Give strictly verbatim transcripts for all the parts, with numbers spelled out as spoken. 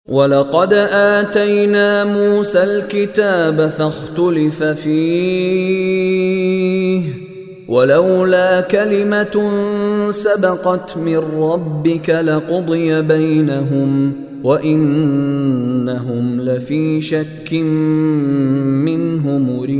وَلَقَدْ آتَيْنَا مُوسَى الْكِتَابَ فَاخْتُلِفَ فِيهِ وَلَوْلَا كَلِمَةٌ سَبَقَتْ مِنْ رَبِّكَ لَقُضِيَ بَيْنَهُمْ وَإِنَّهُمْ لَفِي شَكٍّ مِّنْهُ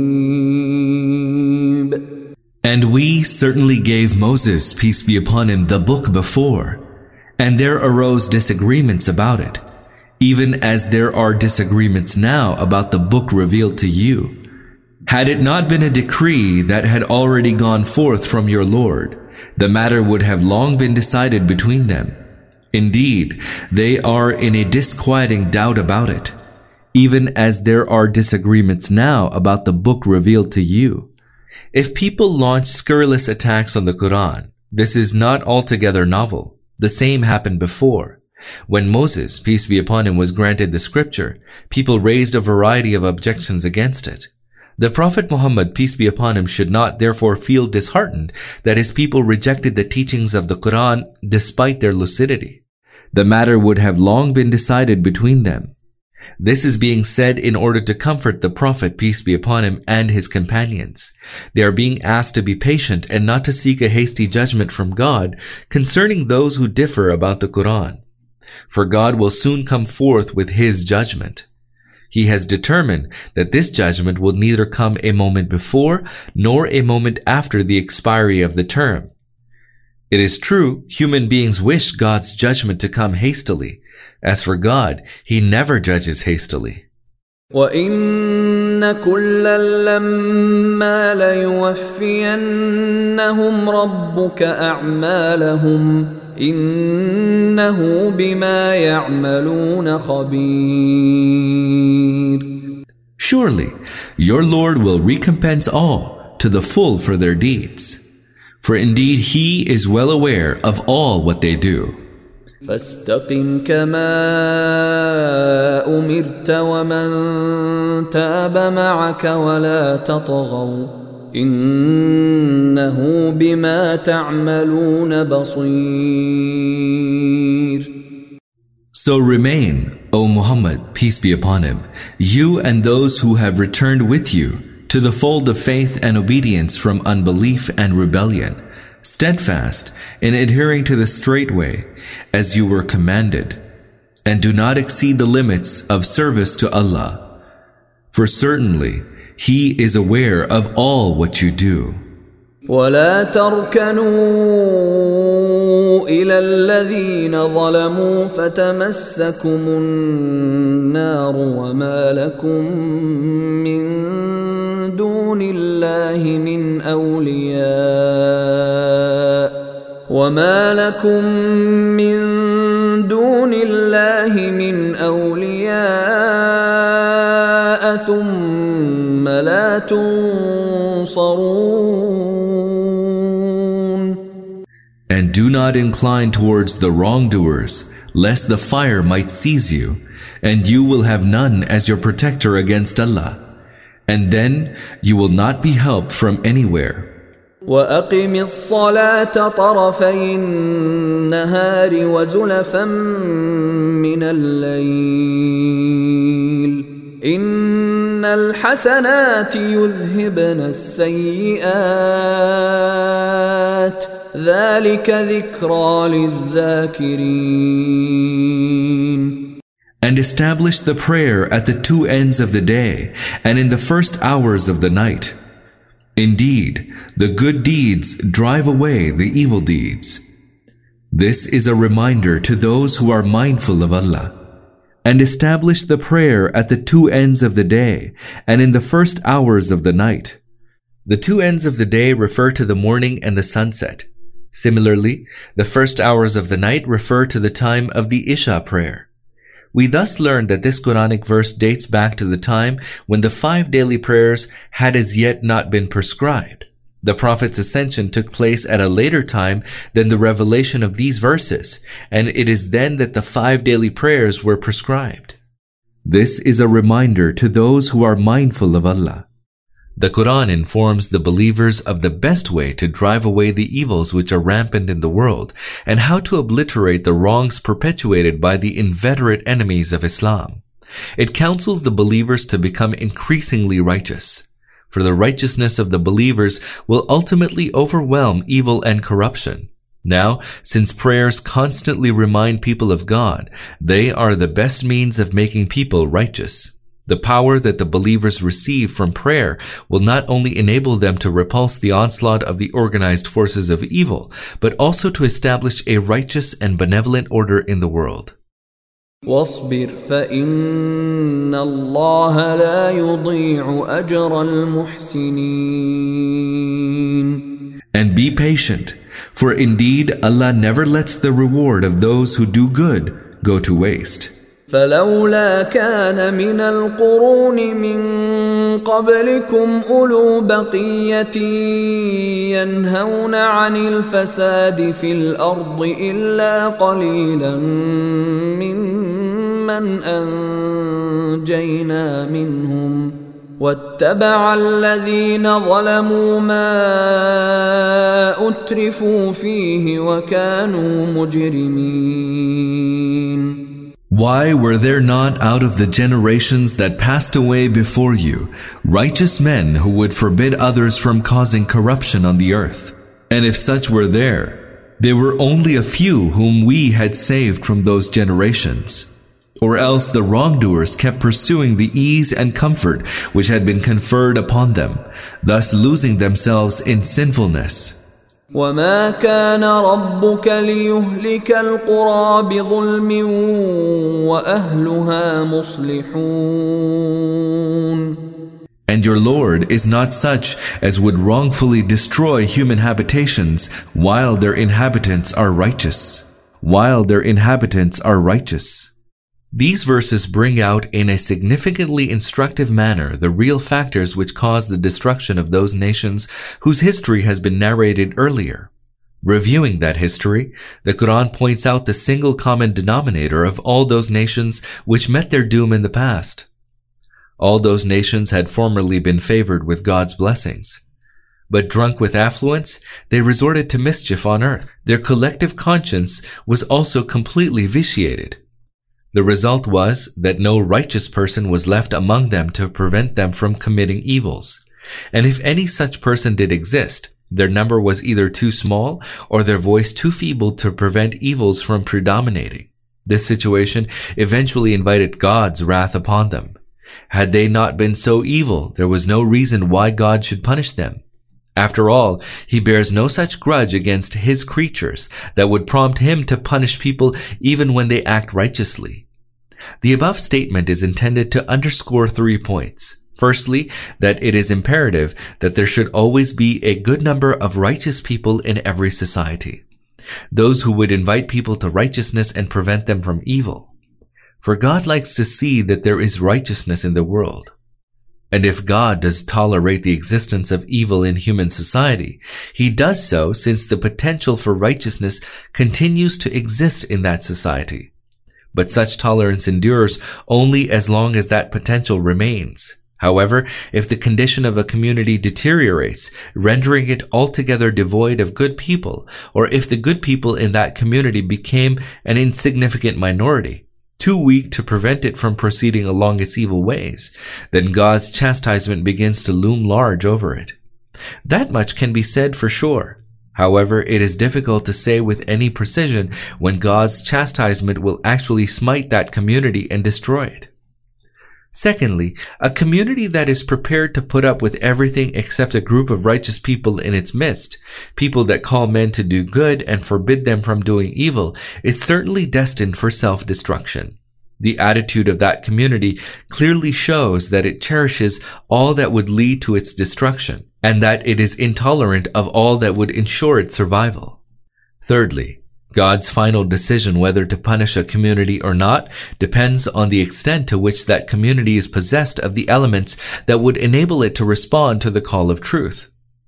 مُرِيبٍ. And we certainly gave Moses, peace be upon him, the book before, and there arose disagreements about it, even as there are disagreements now about the book revealed to you. Had it not been a decree that had already gone forth from your Lord, the matter would have long been decided between them. Indeed, they are in a disquieting doubt about it, even as there are disagreements now about the book revealed to you. If people launch scurrilous attacks on the Quran, this is not altogether novel. The same happened before. When Moses, peace be upon him, was granted the scripture, people raised a variety of objections against it. The Prophet Muhammad, peace be upon him, should not therefore feel disheartened that his people rejected the teachings of the Quran despite their lucidity. The matter would have long been decided between them. This is being said in order to comfort the Prophet, peace be upon him, and his companions. They are being asked to be patient and not to seek a hasty judgment from God concerning those who differ about the Quran. For God will soon come forth with His judgment. He has determined that this judgment will neither come a moment before nor a moment after the expiry of the term. It is true, human beings wish God's judgment to come hastily. As for God, He never judges hastily. وَإِنَّ كُلًّا لَمَّا لَيُوَفِّيَنَّهُمْ رَبُّكَ أَعْمَالَهُمْ إِنَّهُ بِمَا يَعْمَلُونَ خَبِيرٌ. Surely, your Lord will recompense all to the full for their deeds. For indeed He is well aware of all what they do. فاستقم كما أمرت ومن تاب معك ولا تطغوا إنه بما تعملون بصير. So remain, O Muhammad, peace be upon him, you and those who have returned with you to the fold of faith and obedience from unbelief and rebellion, steadfast in adhering to the straight way as you were commanded, and do not exceed the limits of service to Allah, for certainly He is aware of all what you do. ولا تركنوا إلى الذين ظلموا فتمسكم النار وما لكم من دون الله من أولياء وما لكم من دون الله من أولياء ثم لا تنصرون. And do not incline towards the wrongdoers, lest the fire might seize you, and you will have none as your protector against Allah. And then you will not be helped from anywhere. وَأَقِمِ الصَّلَاةَ طَرَفَيِ النَّهَارِ وَزُلَفًا مِّنَ اللَّيْلِ إِنَّ الْحَسَنَاتِ يُذْهِبْنَ السَّيِّئَاتِ ذَلِكَ ذِكْرَى لِلذَّاكِرِينَ. And establish the prayer at the two ends of the day and in the first hours of the night. Indeed, the good deeds drive away the evil deeds. This is a reminder to those who are mindful of Allah. And establish the prayer at the two ends of the day and in the first hours of the night. The two ends of the day refer to the morning and the sunset. Similarly, the first hours of the night refer to the time of the Isha prayer. We thus learn that this Quranic verse dates back to the time when the five daily prayers had as yet not been prescribed. The Prophet's ascension took place at a later time than the revelation of these verses, and it is then that the five daily prayers were prescribed. This is a reminder to those who are mindful of Allah. The Quran informs the believers of the best way to drive away the evils which are rampant in the world and how to obliterate the wrongs perpetuated by the inveterate enemies of Islam. It counsels the believers to become increasingly righteous, for the righteousness of the believers will ultimately overwhelm evil and corruption. Now, since prayers constantly remind people of God, they are the best means of making people righteous. The power that the believers receive from prayer will not only enable them to repulse the onslaught of the organized forces of evil, but also to establish a righteous and benevolent order in the world. واصبر فإن الله لا يضيع أجر المحسنين. And be patient, for indeed Allah never lets the reward of those who do good go to waste. فلولا كان من القرون من قبلكم أولو بقية ينهون عن الفساد في الأرض إلا قليلا ممن أنجينا منهم واتبع الذين ظلموا ما أترفوا فيه وكانوا مجرمين. Why were there not out of the generations that passed away before you righteous men who would forbid others from causing corruption on the earth? And if such were there, there were only a few whom we had saved from those generations. Or else the wrongdoers kept pursuing the ease and comfort which had been conferred upon them, thus losing themselves in sinfulness. وما كان ربك ليهلك القرى بظلم وأهلها مصلحون. And your Lord is not such as would wrongfully destroy human habitations while their inhabitants are righteous. While their inhabitants are righteous. These verses bring out in a significantly instructive manner the real factors which caused the destruction of those nations whose history has been narrated earlier. Reviewing that history, the Quran points out the single common denominator of all those nations which met their doom in the past. All those nations had formerly been favored with God's blessings. But drunk with affluence, they resorted to mischief on earth. Their collective conscience was also completely vitiated. The result was that no righteous person was left among them to prevent them from committing evils. And if any such person did exist, their number was either too small or their voice too feeble to prevent evils from predominating. This situation eventually invited God's wrath upon them. Had they not been so evil, there was no reason why God should punish them. After all, he bears no such grudge against his creatures that would prompt him to punish people even when they act righteously. The above statement is intended to underscore three points. Firstly, that it is imperative that there should always be a good number of righteous people in every society, those who would invite people to righteousness and prevent them from evil. For God likes to see that there is righteousness in the world. And if God does tolerate the existence of evil in human society, he does so since the potential for righteousness continues to exist in that society. But such tolerance endures only as long as that potential remains. However, if the condition of a community deteriorates, rendering it altogether devoid of good people, or if the good people in that community became an insignificant minority, too weak to prevent it from proceeding along its evil ways, then God's chastisement begins to loom large over it. That much can be said for sure. However, it is difficult to say with any precision when God's chastisement will actually smite that community and destroy it. Secondly, a community that is prepared to put up with everything except a group of righteous people in its midst, people that call men to do good and forbid them from doing evil, is certainly destined for self-destruction. The attitude of that community clearly shows that it cherishes all that would lead to its destruction, and that it is intolerant of all that would ensure its survival. Thirdly, God's final decision whether to punish a community or not depends on the extent to which that community is possessed of the elements that would enable it to respond to the call of truth.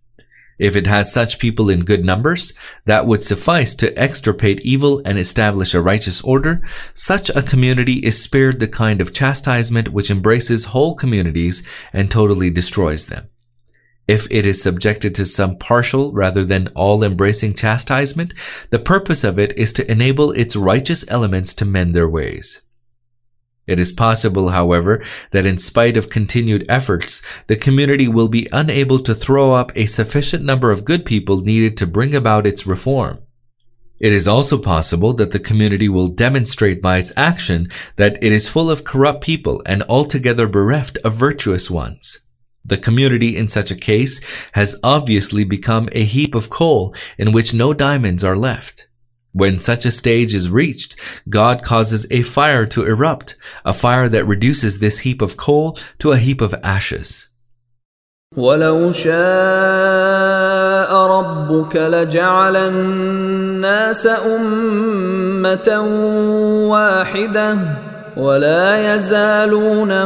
If it has such people in good numbers, that would suffice to extirpate evil and establish a righteous order. Such a community is spared the kind of chastisement which embraces whole communities and totally destroys them. If it is subjected to some partial rather than all-embracing chastisement, the purpose of it is to enable its righteous elements to mend their ways. It is possible, however, that in spite of continued efforts, the community will be unable to throw up a sufficient number of good people needed to bring about its reform. It is also possible that the community will demonstrate by its action that it is full of corrupt people and altogether bereft of virtuous ones. The community in such a case has obviously become a heap of coal in which no diamonds are left. When such a stage is reached, God causes a fire to erupt, a fire that reduces this heap of coal to a heap of ashes. وَلَوْ شَاءَ رَبُّكَ لَجَعَلَ النَّاسَ أُمَّةً وَاحِدَةً وَلَا يَزَالُونَ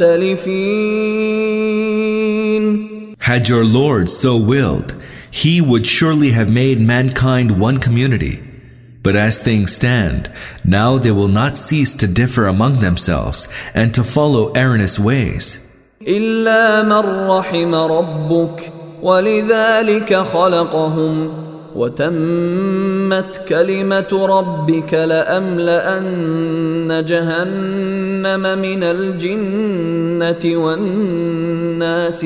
مُخْتَلِفِينَ. Had your Lord so willed, He would surely have made mankind one community. But as things stand, now they will not cease to differ among themselves and to follow erroneous ways. إِلَّا مَنْ رَحِمَ رَبُّكَ وَلِذَلِكَ خَلَقَهُمْ وَتَمَّتْ كَلِمَةُ رَبِّكَ لَأَمْلَأَنَّ جَهَنَّمَ مِنَ الْجِنَّةِ وَالنَّاسِ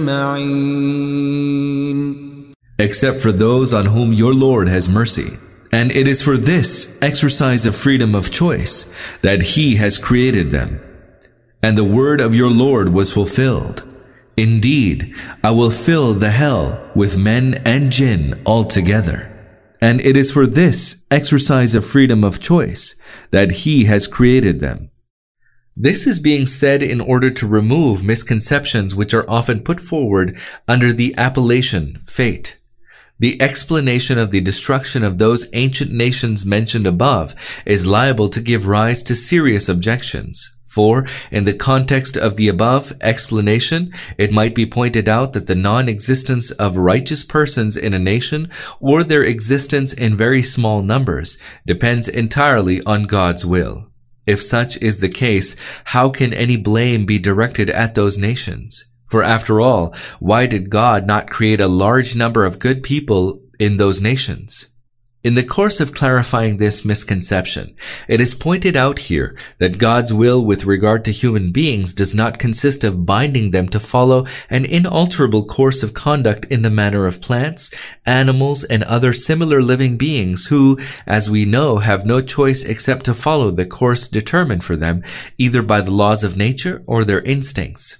أَجْمَعِينَ. Except for those on whom your Lord has mercy. And it is for this exercise of freedom of choice that He has created them. And the word of your Lord was fulfilled. Indeed, I will fill the hell with men and jinn altogether. And it is for this exercise of freedom of choice that He has created them. This is being said in order to remove misconceptions which are often put forward under the appellation fate. The explanation of the destruction of those ancient nations mentioned above is liable to give rise to serious objections. For, in the context of the above explanation, it might be pointed out that the non-existence of righteous persons in a nation, or their existence in very small numbers, depends entirely on God's will. If such is the case, how can any blame be directed at those nations? For after all, why did God not create a large number of good people in those nations? In the course of clarifying this misconception, it is pointed out here that God's will with regard to human beings does not consist of binding them to follow an inalterable course of conduct in the manner of plants, animals, and other similar living beings who, as we know, have no choice except to follow the course determined for them either by the laws of nature or their instincts.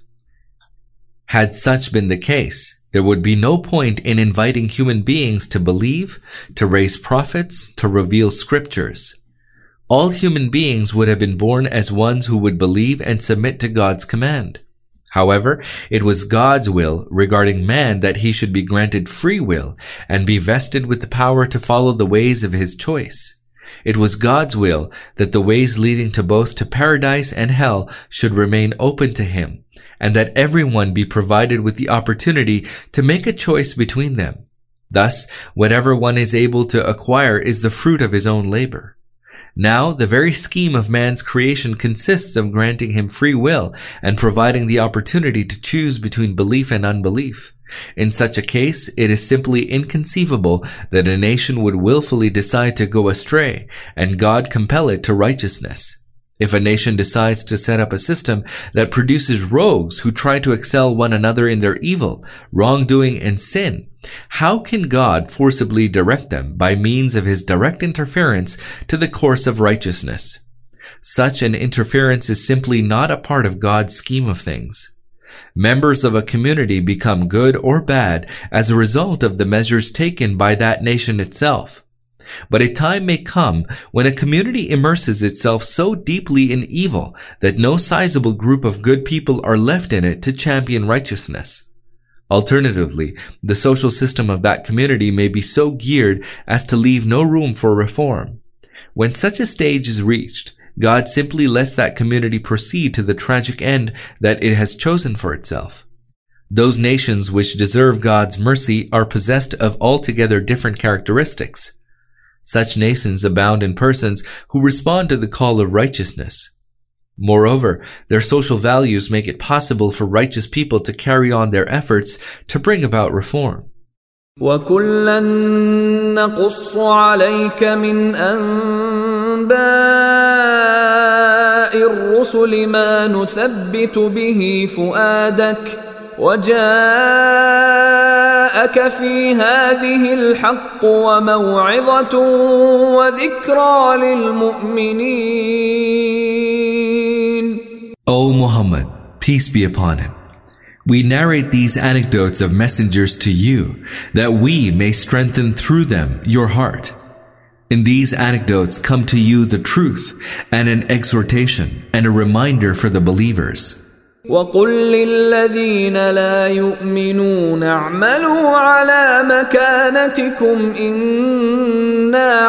Had such been the case, there would be no point in inviting human beings to believe, to raise prophets, to reveal scriptures. All human beings would have been born as ones who would believe and submit to God's command. However, it was God's will regarding man that he should be granted free will and be vested with the power to follow the ways of his choice. It was God's will that the ways leading to both to paradise and hell should remain open to him, and that everyone be provided with the opportunity to make a choice between them. Thus, whatever one is able to acquire is the fruit of his own labor. Now, the very scheme of man's creation consists of granting him free will and providing the opportunity to choose between belief and unbelief. In such a case, it is simply inconceivable that a nation would willfully decide to go astray and God compel it to righteousness. If a nation decides to set up a system that produces rogues who try to excel one another in their evil, wrongdoing, and sin, how can God forcibly direct them by means of his direct interference to the course of righteousness? Such an interference is simply not a part of God's scheme of things. Members of a community become good or bad as a result of the measures taken by that nation itself. But a time may come when a community immerses itself so deeply in evil that no sizable group of good people are left in it to champion righteousness. Alternatively, the social system of that community may be so geared as to leave no room for reform. When such a stage is reached, God simply lets that community proceed to the tragic end that it has chosen for itself. Those nations which deserve God's mercy are possessed of altogether different characteristics. Such nations abound in persons who respond to the call of righteousness. Moreover, their social values make it possible for righteous people to carry on their efforts to bring about reform. وَكُلًّا نَّقُصُّ عَلَيْكَ مِنْ أَنبَاءِ الرُّسُلِ مَا نُثَبِّتُ بِهِ فُؤَادَكَ وَجَاءَكَ فِي هَٰذِهِ الْحَقُّ وَمَوْعِظَةٌ وَذِكْرَىٰ لِلْمُؤْمِنِينَ. O Muhammad, peace be upon him, we narrate these anecdotes of messengers to you, that we may strengthen through them your heart. In these anecdotes come to you the truth and an exhortation and a reminder for the believers. وَقُل لِّلَّذِينَ لَا يُؤْمِنُونَ اعْمَلُوا عَلَىٰ مَكَانَتِكُمْ إِنَّا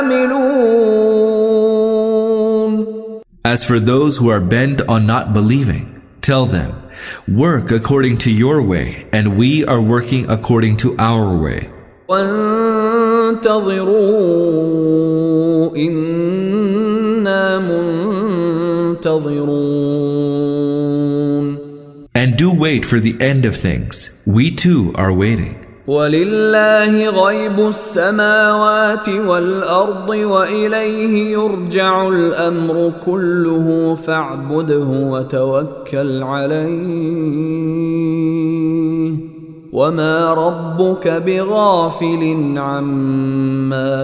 عَامِلُونَ. As for those who are bent on not believing, tell them, work according to your way, and we are working according to our way. وَانْتَظِرُوا إِنَّا مُنْتَظِرُونَ. And do wait for the end of things. We too are waiting. وَلِلَّهِ غَيْبُ السَّمَاوَاتِ وَالْأَرْضِ وَإِلَيْهِ يُرْجَعُ الْأَمْرُ كُلُّهُ فَاعْبُدْهُ وَتَوَكَّلْ عَلَيْهِ وَمَا رَبُّكَ بِغَافِلٍ عَمَّا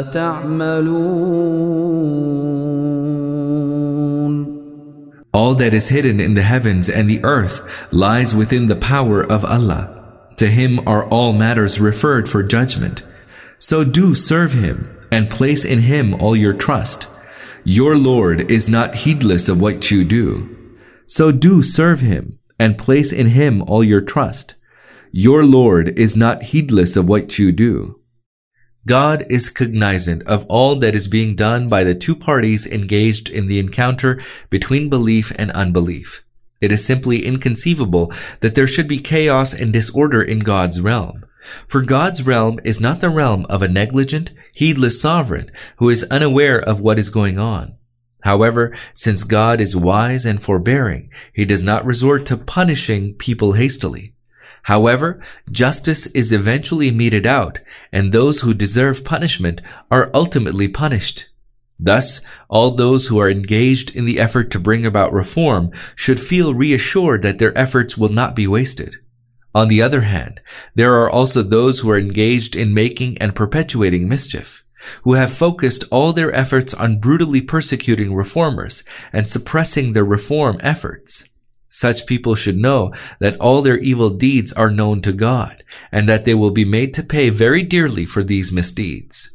تَعْمَلُونَ. All that is hidden in the heavens and the earth lies within the power of Allah. To him are all matters referred for judgment. So do serve him and place in him all your trust. Your Lord is not heedless of what you do. So do serve him and place in him all your trust. Your Lord is not heedless of what you do. God is cognizant of all that is being done by the two parties engaged in the encounter between belief and unbelief. It is simply inconceivable that there should be chaos and disorder in God's realm. For God's realm is not the realm of a negligent, heedless sovereign who is unaware of what is going on. However, since God is wise and forbearing, he does not resort to punishing people hastily. However, justice is eventually meted out, and those who deserve punishment are ultimately punished. Thus, all those who are engaged in the effort to bring about reform should feel reassured that their efforts will not be wasted. On the other hand, there are also those who are engaged in making and perpetuating mischief, who have focused all their efforts on brutally persecuting reformers and suppressing their reform efforts. Such people should know that all their evil deeds are known to God, and that they will be made to pay very dearly for these misdeeds.